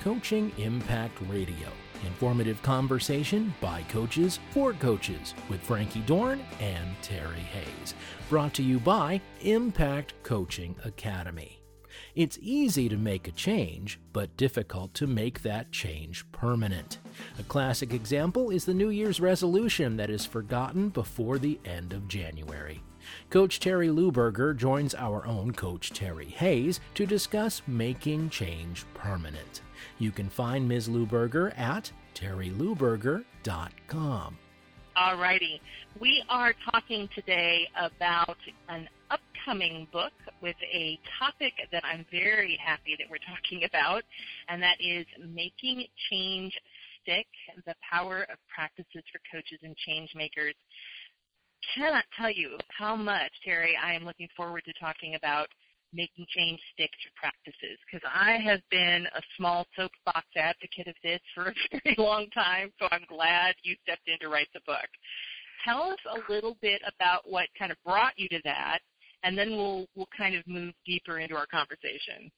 Coaching Impact Radio. Informative conversation by coaches for coaches with Frankie Dorn and Terry Hayes. Brought to you by Impact Coaching Academy. It's easy to make a change, but difficult to make that change permanent. A classic example is the New Year's resolution that is forgotten before the end of January. Coach Terry Luberger joins our own Coach Terry Hayes to discuss making change permanent. You can find Ms. Luberger at terryluberger.com. All righty. We are talking today about an upcoming book with a topic that I'm very happy that we're talking about, and that is Making Change Stick, the Power of Practices for Coaches and Change Makers. Cannot tell you how much, Terry, I am looking forward to talking about making change stick to practices, because I have been a small soapbox advocate of this for a very long time, so I'm glad you stepped in to write the book. Tell us a little bit about what kind of brought you to that, and then we'll kind of move deeper into our conversation.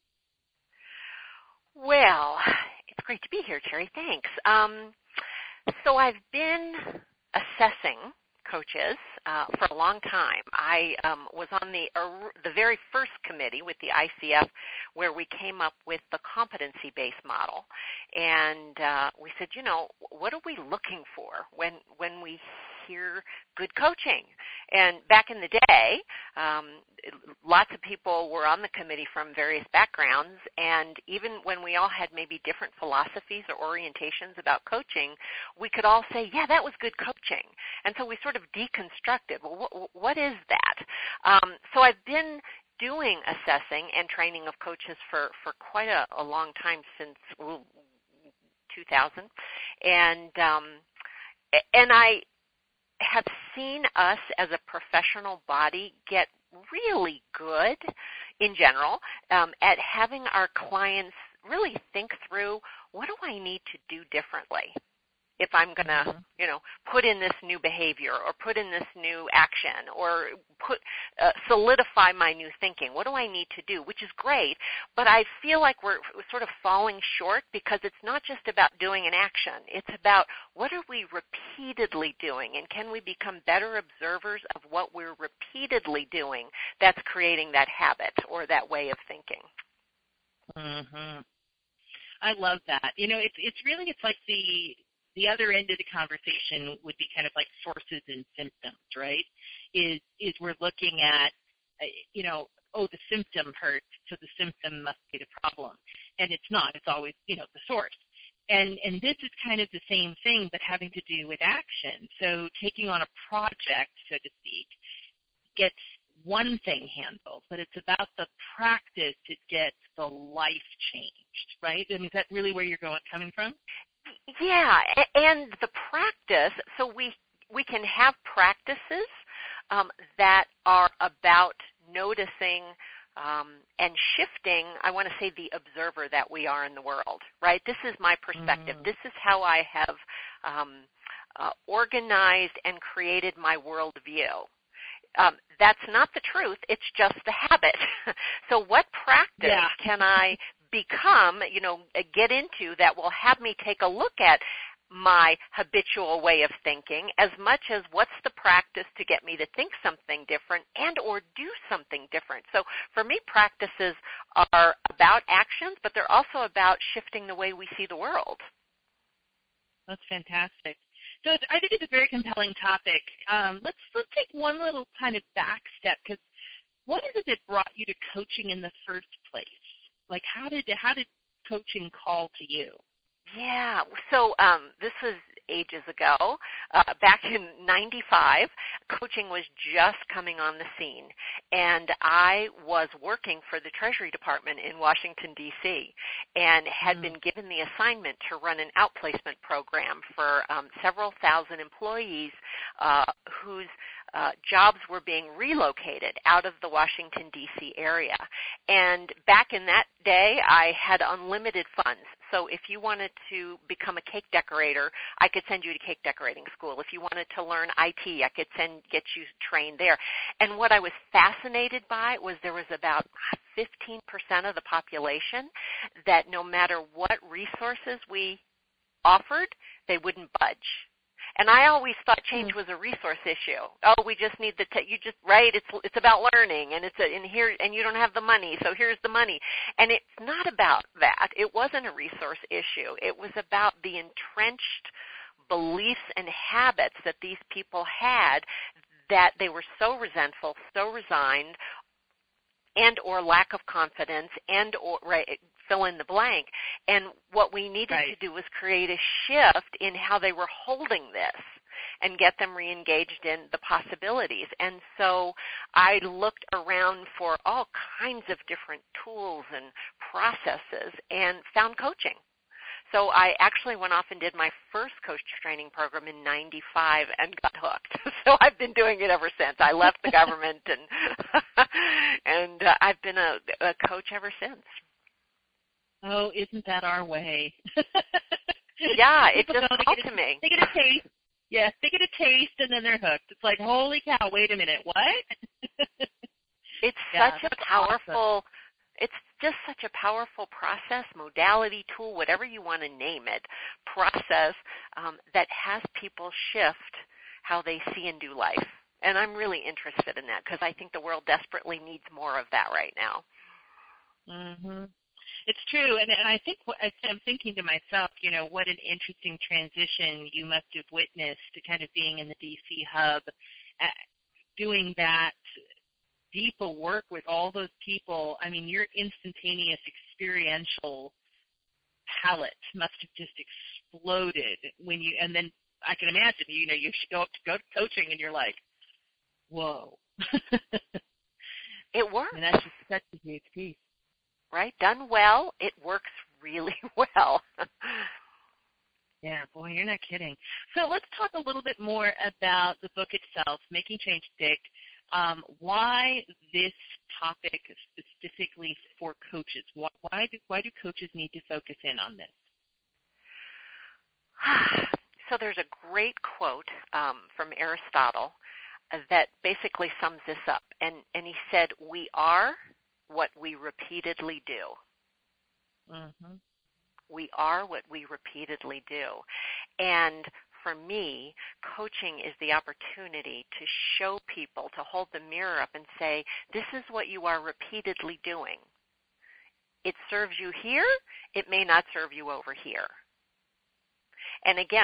Well, it's great to be here, Terry. Thanks. So I've been assessing coaches for a long time. I was on the very first committee with the ICF where we came up with the competency-based model. And we said, what are we looking for when we hear good coaching? And back in the day, lots of people were on the committee from various backgrounds, and even when we all had maybe different philosophies or orientations about coaching, we could all say, yeah, that was good coaching. And so we sort of deconstructed, well, what is that? So I've been doing assessing and training of coaches for quite a long time, since 2000. And I have seen us as a professional body get really good in general at having our clients really think through, what do I need to do differently if I'm going to, put in this new behavior or put in this new action or solidify my new thinking? What do I need to do? Which is great, but I feel like we're sort of falling short, because it's not just about doing an action. It's about, what are we repeatedly doing, and can we become better observers of what we're repeatedly doing that's creating that habit or that way of thinking? Mm-hmm. I love that. It's like the other end of the conversation would be kind of like sources and symptoms, right? Is we're looking at, the symptom hurts, so the symptom must be the problem. And it's not. It's always, the source. And this is kind of the same thing, but having to do with action. So taking on a project, so to speak, gets one thing handled, but it's about the practice to get the life changed, right? I mean, is that really where you're coming from? Yeah, and the practice, so we can have practices that are about noticing and shifting, I want to say, the observer that we are in the world, right? This is my perspective. This is how I have organized and created my worldview. That's not the truth. It's just the habit. So what practice can I become, get into that will have me take a look at my habitual way of thinking, as much as what's the practice to get me to think something different and or do something different. So for me, practices are about actions, but they're also about shifting the way we see the world. That's fantastic. So I think it's a very compelling topic. Let's take one little kind of back step, because what is it that brought you to coaching in the first place? Like, how did coaching call to you? Yeah, so this was ages ago. Back in '95, coaching was just coming on the scene, and I was working for the Treasury Department in Washington, D.C., and had been given the assignment to run an outplacement program for several thousand employees whose jobs were being relocated out of the Washington, D.C. area. And back in that day, I had unlimited funds. So if you wanted to become a cake decorator, I could send you to cake decorating school. If you wanted to learn IT, I could get you trained there. And what I was fascinated by was there was about 15% of the population that no matter what resources we offered, they wouldn't budge. And I always thought change was a resource issue. Oh, we just need it's about learning, and and you don't have the money, so here's the money. And it's not about that. It wasn't a resource issue. It was about the entrenched beliefs and habits that these people had, that they were so resentful, so resigned, and or lack of confidence, and or fill in the blank. And what we needed to do was create a shift in how they were holding this and get them reengaged in the possibilities. And so I looked around for all kinds of different tools and processes and found coaching. So I actually went off and did my first coach training program in '95 and got hooked. So I've been doing it ever since. I left the government and I've been a coach ever since. Oh, isn't that our way? Yeah, it just called to me. They get a taste. Yes, they get a taste and then they're hooked. It's like, holy cow, wait a minute, what? It's such a powerful, awesome. It's just such a powerful process, modality, tool, whatever you want to name it, process that has people shift how they see and do life. And I'm really interested in that because I think the world desperately needs more of that right now. Mm-hmm. It's true, and I think I'm thinking to myself, what an interesting transition you must have witnessed to kind of being in the D.C. hub, doing that deeper work with all those people. I mean, your instantaneous experiential palette must have just exploded and then I can imagine, you should go to coaching and you're like, whoa. It works. And that's just such a huge piece. Right? Done well, it works really well. Yeah, boy, you're not kidding. So let's talk a little bit more about the book itself, Making Change Stick. Why this topic specifically for coaches? Why do coaches need to focus in on this? So there's a great quote from Aristotle that basically sums this up. And he said, we are what we repeatedly do. Mm-hmm. We are what we repeatedly do. And for me, coaching is the opportunity to show people, to hold the mirror up and say, this is what you are repeatedly doing. It serves you here. It may not serve you over here. And again,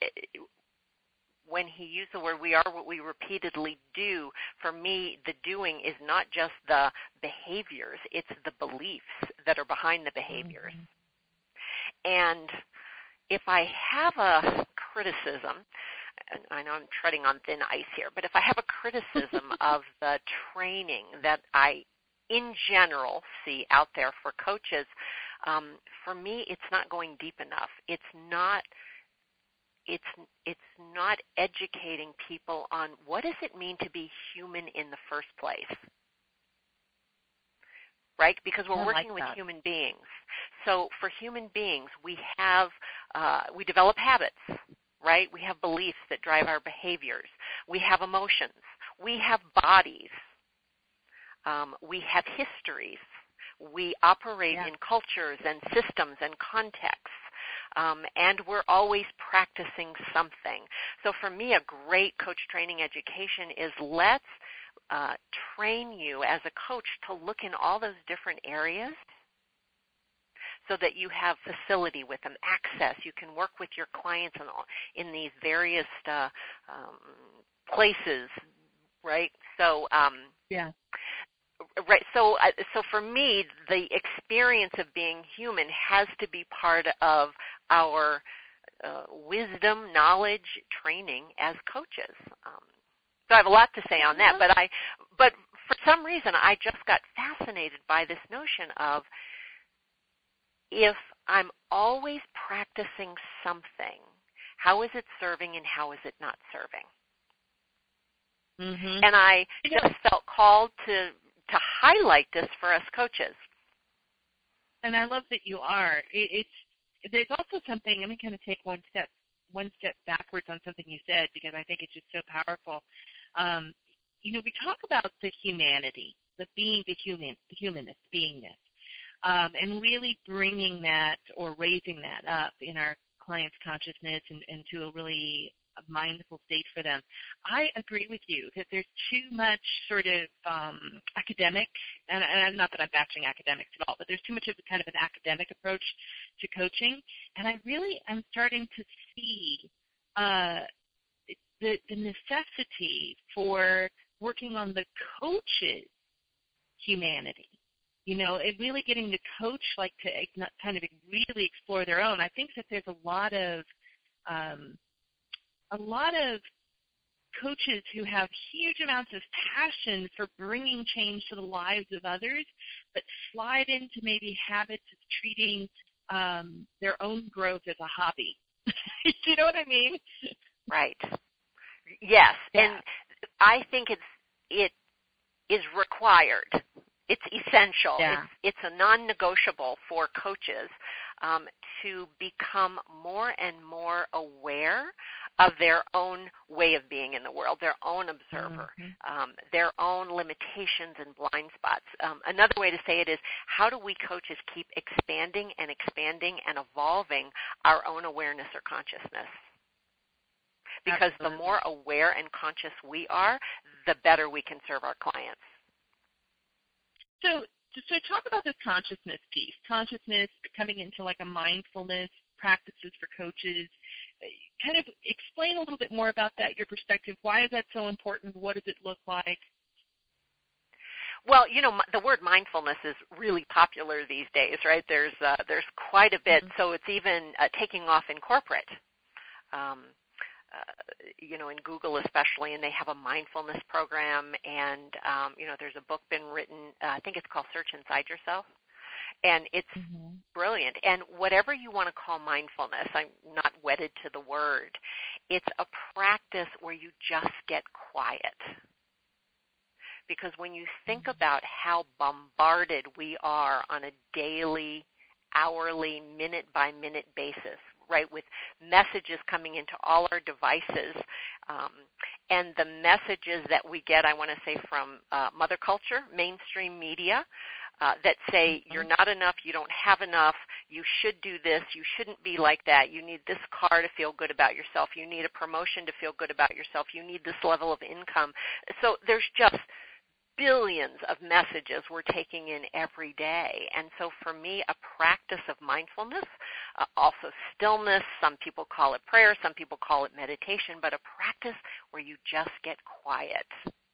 when he used the word, we are what we repeatedly do, for me, the doing is not just the behaviors, it's the beliefs that are behind the behaviors. Mm-hmm. And if I have a criticism, and I know I'm treading on thin ice here, but if I have a criticism of the training that I, in general, see out there for coaches, for me, it's not going deep enough. It's not educating people on what does it mean to be human in the first place, right? Because we're working with human beings. So for human beings, we develop habits, right? We have beliefs that drive our behaviors. We have emotions. We have bodies. We have histories. We operate in cultures and systems and contexts. And we're always practicing something. So for me, a great coach training education is let's train you as a coach to look in all those different areas so that you have facility with them, access. You can work with your clients in these various places, right? So Right. So for me, the experience of being human has to be part of our wisdom, knowledge, training as coaches. So I have a lot to say on that, but for some reason I just got fascinated by this notion of if I'm always practicing something, how is it serving and how is it not serving? Mm-hmm. And I just felt called to highlight this for us coaches. And I love that you are. There's also something. Let me kind of take one step backwards on something you said, because I think it's just so powerful. We talk about the humanity, the humanness, beingness, and really bringing that or raising that up in our clients' consciousness and to a really mindful state for them. I agree with you that there's too much sort of academic, and not that I'm bashing academics at all, but there's too much of kind of an academic approach to coaching, and I really am starting to see the necessity for working on the coach's humanity. It really getting the coach to kind of really explore their own. I think that there's a lot of coaches who have huge amounts of passion for bringing change to the lives of others, but slide into maybe habits of treating their own growth as a hobby. You know what I mean? Right. Yes, Yeah. and I think it is required. It's essential. Yeah. It's a non-negotiable for coaches to become more and more aware of their own way of being in the world, their own observer, their own limitations and blind spots. Another way to say it is, how do we coaches keep expanding and evolving our own awareness or consciousness? Because Absolutely. the more aware and conscious we are, the better we can serve our clients. So talk about this consciousness piece, consciousness coming into like a mindfulness practices for coaches. Kind of explain a little bit more about that, your perspective. Why is that so important? What does it look like? Well, the word mindfulness is really popular these days, right? There's quite a bit, so it's even taking off in corporate. In Google especially, and they have a mindfulness program, and there's a book been written, I think it's called Search Inside Yourself, and it's brilliant. And whatever you want to call mindfulness, I'm not wedded to the word, it's a practice where you just get quiet. Because when you think about how bombarded we are on a daily, hourly, minute-by-minute basis, right, with messages coming into all our devices, and the messages that we get, I want to say, from mother culture, mainstream media, that say you're not enough, you don't have enough, you should do this, you shouldn't be like that, you need this car to feel good about yourself, you need a promotion to feel good about yourself, you need this level of income. So there's just billions of messages we're taking in every day. And so for me, a practice of mindfulness, also stillness, some people call it prayer, some people call it meditation, but a practice where you just get quiet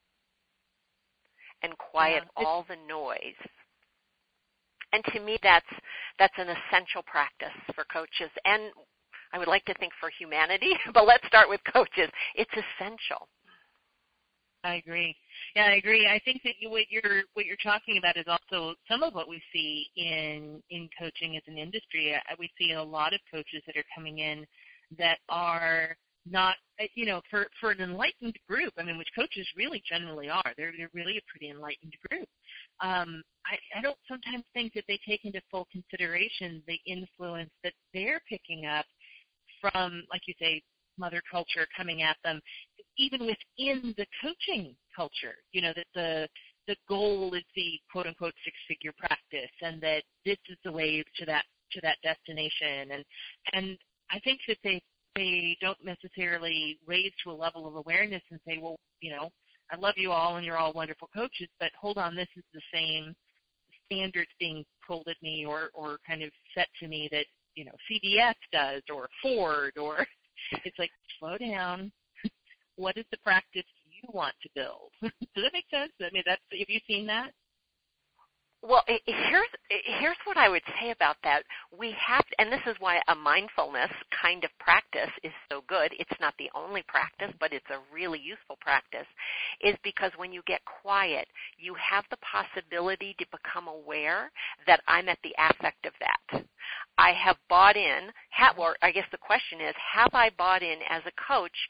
and quiet all the noise. And to me, that's an essential practice for coaches. And I would like to think for humanity, but let's start with coaches. It's essential. I agree. Yeah, I agree. I think that what you're talking about is also some of what we see in coaching as an industry. We see a lot of coaches that are coming in that are not, for an enlightened group. I mean, which coaches really generally are. They're really a pretty enlightened group. I don't sometimes think that they take into full consideration the influence that they're picking up from, like you say, mother culture coming at them, even within the coaching culture, that the goal is the quote-unquote six-figure practice, and that this is the way to that destination. And I think that they don't necessarily raise to a level of awareness and say, well, I love you all and you're all wonderful coaches, but hold on, this is the same standards being pulled at me or kind of set to me that, CVS does or Ford or it's like, slow down. What is the practice you want to build? Does that make sense? I mean, have you seen that? Well, here's what I would say about that. We have, and this is why a mindfulness kind of practice is so good. It's not the only practice, but it's a really useful practice, is because when you get quiet, you have the possibility to become aware that I'm at the affect of that. I have bought in, or I guess the question is, have I bought in as a coach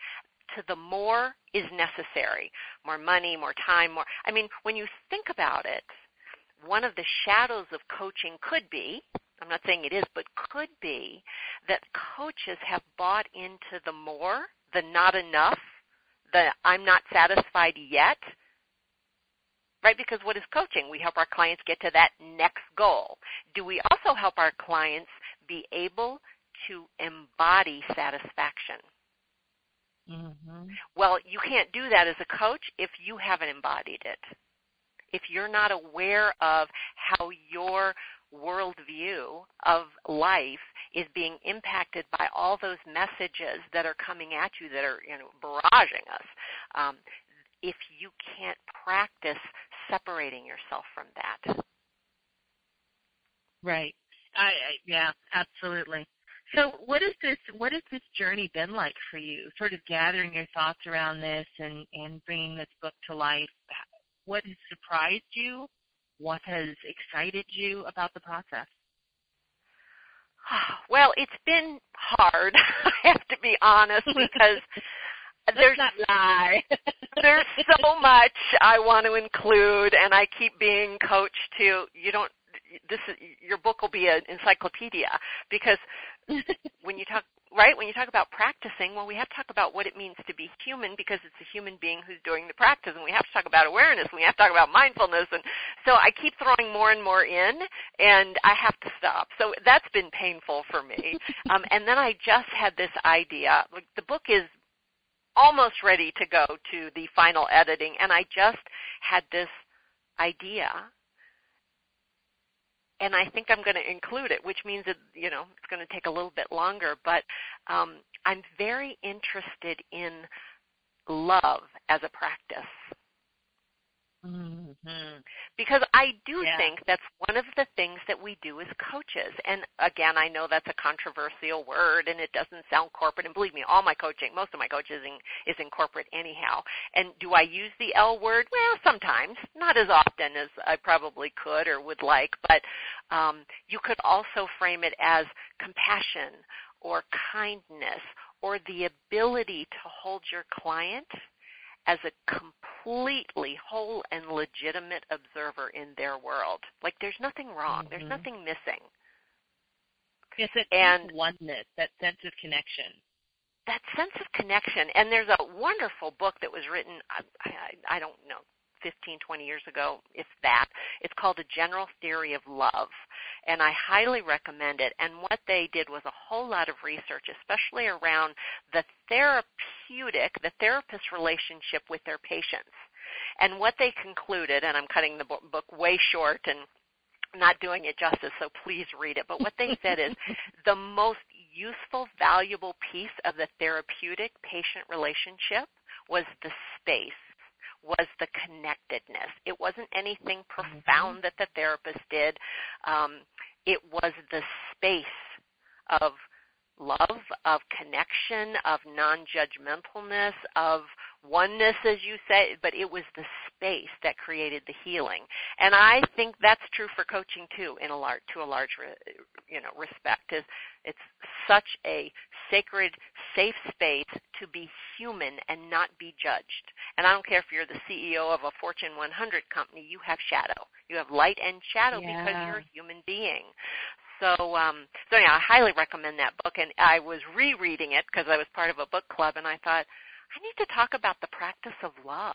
to the more is necessary. More money, more time, more. I mean, when you think about it, one of the shadows of coaching could be, I'm not saying it is, but could be that coaches have bought into the more, the not enough, the I'm not satisfied yet, right? Because what is coaching? We help our clients get to that next goal. Do we also help our clients be able to embody satisfaction? Mm-hmm. Well, you can't do that as a coach if you haven't embodied it. If you're not aware of how your worldview of life is being impacted by all those messages that are coming at you that are, barraging us, if you can't practice separating yourself from that. Right. Yeah, absolutely. So what has this journey been like for you, sort of gathering your thoughts around this and bringing this book to life? What has surprised you? What has excited you about the process? Well, it's been hard, I have to be honest, because there's not lie. There's so much I want to include, and I keep being coached to, your book will be an encyclopedia, because when you talk about practicing, well, we have to talk about what it means to be human, because it's a human being who's doing the practice, and we have to talk about awareness, and we have to talk about mindfulness, and so I keep throwing more and more in, and I have to stop. So that's been painful for me. And then I just had this idea. The book is almost ready to go to the final editing, and I just had this idea, and I think I'm going to include it, which means that, it's going to take a little bit longer, but I'm very interested in love as a practice. Mm-hmm. Because I do think that's one of the things that we do as coaches. And again, I know that's a controversial word and it doesn't sound corporate. And believe me, most of my coaching is in corporate anyhow. And do I use the L word? Well, sometimes, not as often as I probably could or would like. But you could also frame it as compassion or kindness or the ability to hold your client as a completely whole and legitimate observer in their world. Like there's nothing wrong. There's nothing missing. Yes, that oneness, that sense of connection. That sense of connection. And there's a wonderful book that was written, I don't know, 15, 20 years ago, if that. It's called A General Theory of Love. And I highly recommend it. And what they did was a whole lot of research, especially around the therapist relationship with their patients. And what they concluded, and I'm cutting the book way short and not doing it justice, so please read it. But what they said is the most useful, valuable piece of the therapeutic patient relationship was the space, was the connectedness. It wasn't anything profound that the therapist did. It was the space of love, of connection, of non-judgmentalness, of oneness, as you say, but it was the space that created the healing. And I think that's true for coaching too, to a large respect. It's such a sacred, safe space to be human and not be judged. And I don't care if you're the CEO of a Fortune 100 company, you have shadow. You have light and shadow because you're a human being. So anyhow, I highly recommend that book. And I was rereading it because I was part of a book club, and I thought, I need to talk about the practice of love.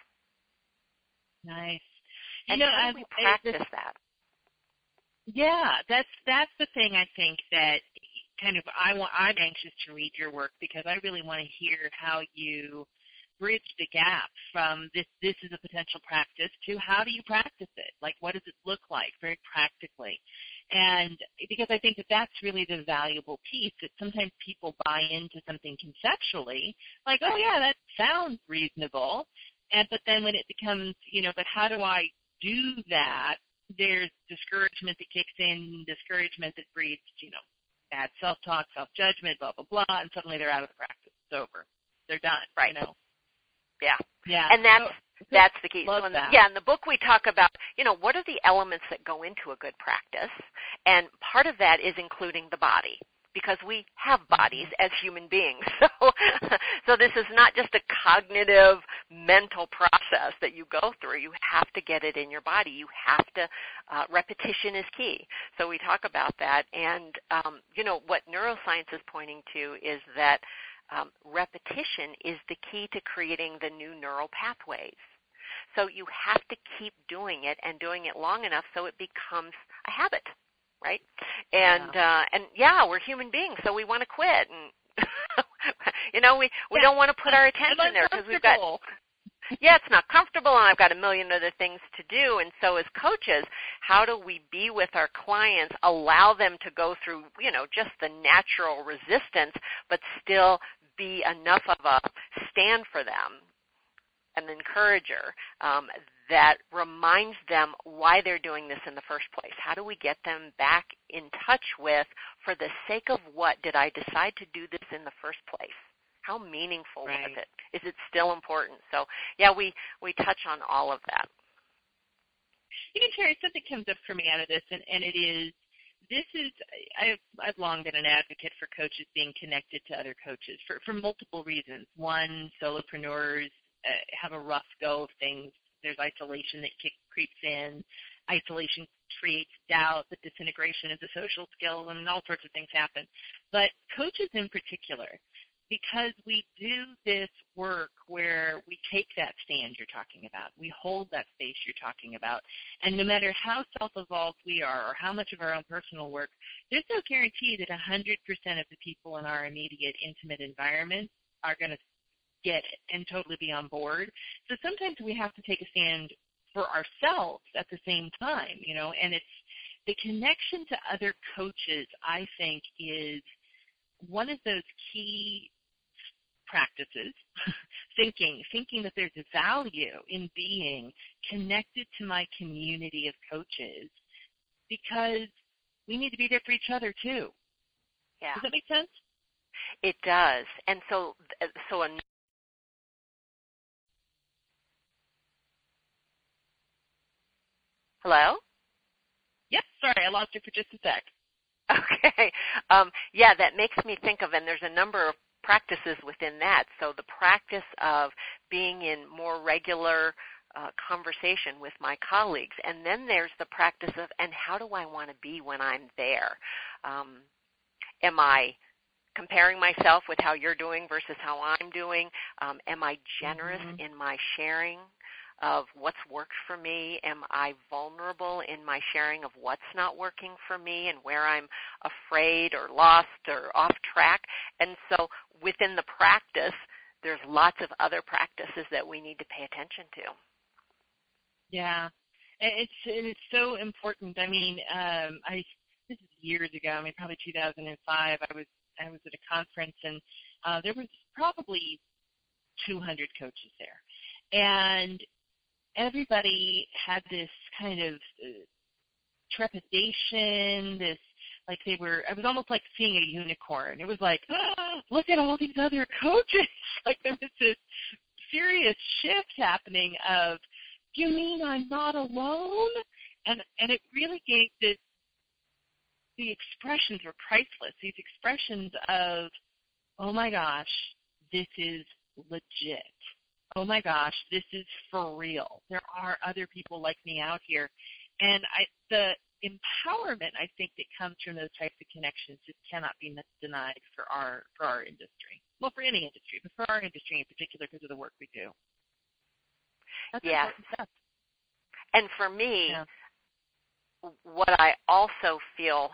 Nice. And how do we practice that? Yeah, that's the thing I think that kind of I'm anxious to read your work because I really want to hear how you bridge the gap from this is a potential practice to how do you practice it? Like, what does it look like very practically? And because I think that that's really the valuable piece, that sometimes people buy into something conceptually, like, oh, yeah, that sounds reasonable. But then when it becomes, but how do I do that? There's discouragement that kicks in, discouragement that breeds, bad self-talk, self-judgment, blah, blah, blah, and suddenly they're out of the practice. It's over. They're done. Right. Yeah. Yeah. And that's the key. Love So that. in the book we talk about, what are the elements that go into a good practice? And part of that is including the body, because we have bodies as human beings. So this is not just a cognitive, mental process that you go through. You have to get it in your body. You have to, repetition is key. So we talk about that. And, what neuroscience is pointing to is that repetition is the key to creating the new neural pathways. So you have to keep doing it and doing it long enough so it becomes a habit, right? And we're human beings, so we want to quit. And we don't want to put our attention there because we've got it's not comfortable, and I've got a million other things to do. And so as coaches, how do we be with our clients, allow them to go through, just the natural resistance, but still be enough of a stand for them, an encourager, that reminds them why they're doing this in the first place? How do we get them back in touch with, for the sake of what did I decide to do this in the first place? How meaningful was it? Is it still important? So, we touch on all of that. Terry, something comes up for me out of this, and it is, I've long been an advocate for coaches being connected to other coaches for multiple reasons. One, solopreneurs have a rough go of things. There's isolation that creeps in. Isolation creates doubt. The disintegration is a social skill, and all sorts of things happen. But coaches in particular, because we do this work where we take that stand you're talking about, we hold that space you're talking about, and no matter how self-evolved we are or how much of our own personal work, there's no guarantee that 100% of the people in our immediate, intimate environment are going to get it and totally be on board. So sometimes we have to take a stand for ourselves at the same time, and it's the connection to other coaches, I think, is one of those key practices, thinking that there's a value in being connected to my community of coaches, because we need to be there for each other too. Yeah. Does that make sense? It does. And so hello? Yes, sorry, I lost you for just a sec. Okay. That makes me think of, and there's a number of practices within that. So the practice of being in more regular conversation with my colleagues. And then there's the practice of, and how do I want to be when I'm there? Am I comparing myself with how you're doing versus how I'm doing? Am I generous in my sharing of what's worked for me? Am I vulnerable in my sharing of what's not working for me and where I'm afraid or lost or off track? And so within the practice, there's lots of other practices that we need to pay attention to. Yeah, it's so important. I mean, this is years ago. Probably 2005. I was at a conference, and there was probably 200 coaches there, and everybody had this kind of trepidation, it was almost like seeing a unicorn. It was like, look at all these other coaches. Like there was this serious shift happening of, do you mean I'm not alone? And it really gave the expressions were priceless. These expressions of, oh my gosh, this is legit. Oh my gosh, this is for real. There are other people like me out here. And the empowerment, I think, that comes from those types of connections just cannot be denied for our industry. Well, for any industry, but for our industry in particular because of the work we do. That's important stuff. And for me, what I also feel,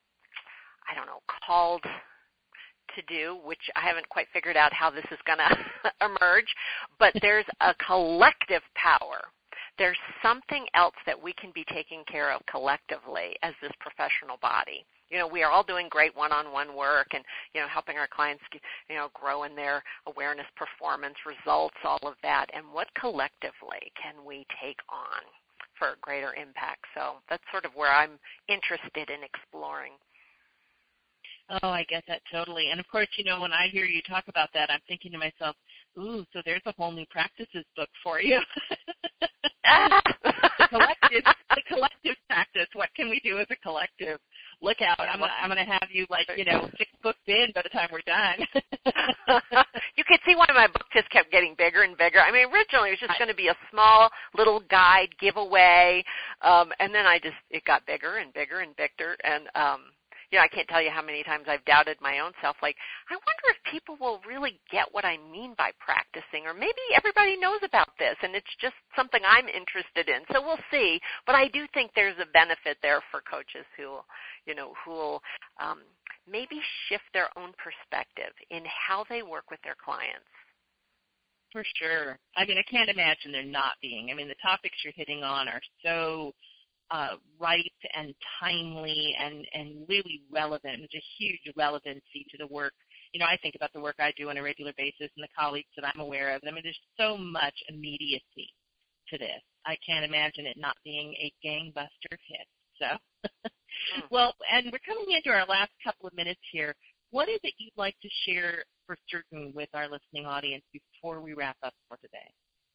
called to do, which I haven't quite figured out how this is going to emerge, but there's a collective power. There's something else that we can be taking care of collectively as this professional body. We are all doing great one-on-one work and, helping our clients, grow in their awareness, performance, results, all of that. And what collectively can we take on for greater impact? So that's sort of where I'm interested in exploring. Oh, I get that totally. And, of course, when I hear you talk about that, I'm thinking to myself, ooh, so there's a whole new practices book for you. the collective practice. What can we do as a collective? look out. I'm gonna have you 6 books in by the time we're done. You could see why my book just kept getting bigger and bigger. I mean, originally it was just going to be a small little guide giveaway, and then it got bigger and bigger and bigger, and I can't tell you how many times I've doubted my own self. Like, I wonder if people will really get what I mean by practicing, or maybe everybody knows about this, and it's just something I'm interested in. So we'll see. But I do think there's a benefit there for coaches who will maybe shift their own perspective in how they work with their clients. For sure. I mean, I can't imagine there not being. I mean, the topics you're hitting on are so right and timely and really relevant. There's a huge relevancy to the work. I think about the work I do on a regular basis and the colleagues that I'm aware of. I mean, there's so much immediacy to this. I can't imagine it not being a gangbuster hit. So, well, and we're coming into our last couple of minutes here. What is it you'd like to share for certain with our listening audience before we wrap up for today?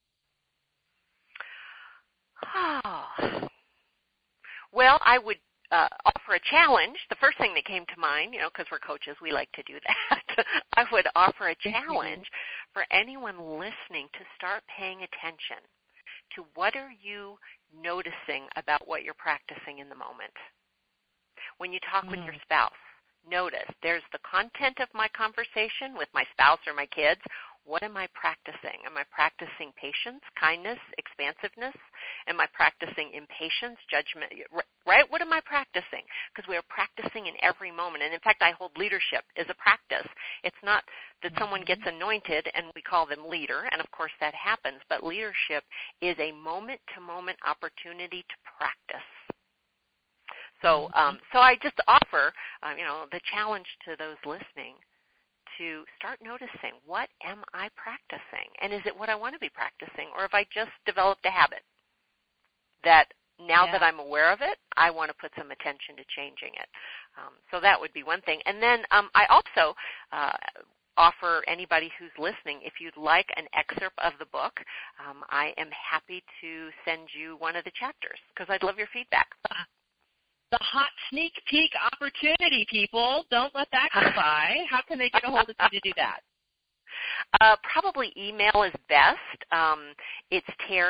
Well, I would offer a challenge. The first thing that came to mind, because we're coaches, we like to do that. I would offer a challenge for anyone listening to start paying attention to what are you noticing about what you're practicing in the moment. When you talk with your spouse, notice there's the content of my conversation with my spouse or my kids. What am I practicing? Am I practicing patience, kindness, expansiveness? Am I practicing impatience, judgment? Right? What am I practicing? Because we are practicing in every moment. And in fact, I hold leadership as a practice. It's not that someone gets anointed and we call them leader, and of course that happens, but leadership is a moment-to-moment opportunity to practice. So I just offer, the challenge to those listening to start noticing, what am I practicing? And is it what I want to be practicing? Or have I just developed a habit that now that I'm aware of it, I want to put some attention to changing it? So that would be one thing. And then I also offer anybody who's listening, if you'd like an excerpt of the book, I am happy to send you one of the chapters because I'd love your feedback. The hot sneak peek opportunity, people. Don't let that go by. How can they get a hold of you to do that? Probably email is best. It's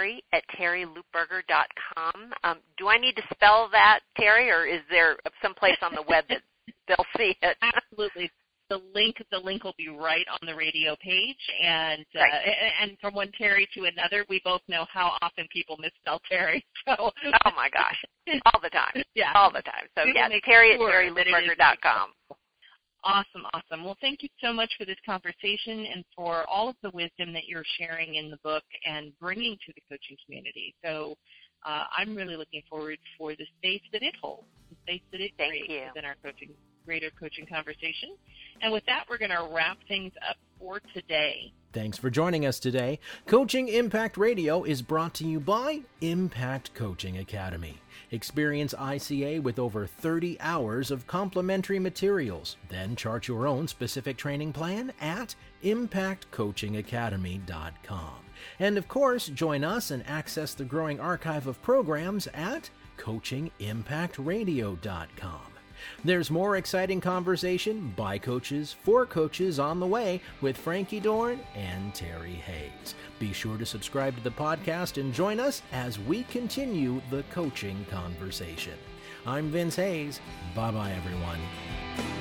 Terry@terryloopberger.com. Do I need to spell that, Terry, or is there some place on the web that they'll see it? Absolutely. The link will be right on the radio page, and from one Terry to another, we both know how often people misspell Terry. So, oh my gosh, all the time, yeah, all the time. So yeah, Terry@terryloopberger.com. Awesome. Well, thank you so much for this conversation and for all of the wisdom that you're sharing in the book and bringing to the coaching community. So I'm really looking forward for the space that it holds, the space that it creates within our greater coaching conversation. And with that, we're going to wrap things up for today. Thanks for joining us today. Coaching Impact Radio is brought to you by Impact Coaching Academy. Experience ICA with over 30 hours of complimentary materials. Then chart your own specific training plan at impactcoachingacademy.com. And of course, join us and access the growing archive of programs at coachingimpactradio.com. There's more exciting conversation by coaches for coaches on the way with Frankie Dorn and Terry Hayes. Be sure to subscribe to the podcast and join us as we continue the coaching conversation. I'm Vince Hayes. Bye-bye, everyone.